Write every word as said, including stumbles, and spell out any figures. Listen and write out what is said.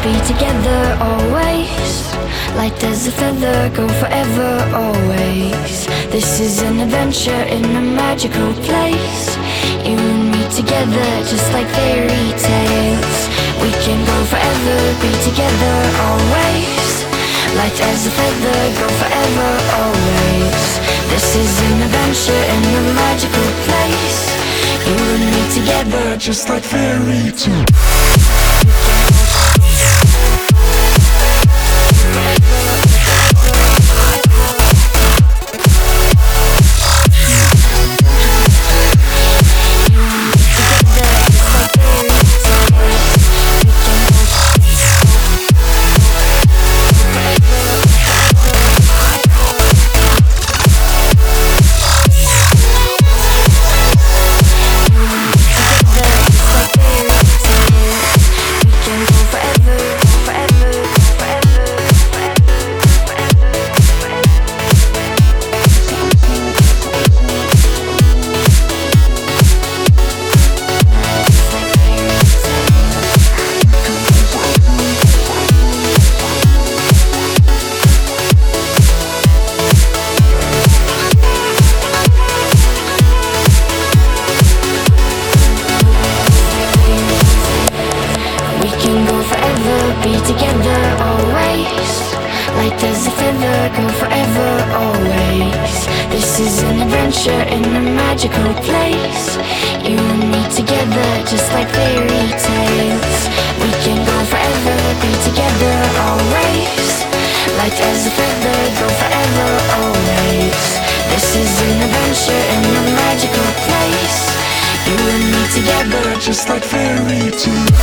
be together always. Light as a feather, go forever always. This is an adventure in a magical place. You and me together, just like fairy tales. We can go forever, be together always. Light as a feather, go forever always. This is an adventure in a magical place. You and me together, just like fairy tales. Be together always. Light as a feather, go forever always. This is an adventure in a magical place. You and me together, just like fairy tales. We can go forever, be together always. Light as a feather, go forever always. This is an adventure in a magical place. You and me together, just like fairy tales.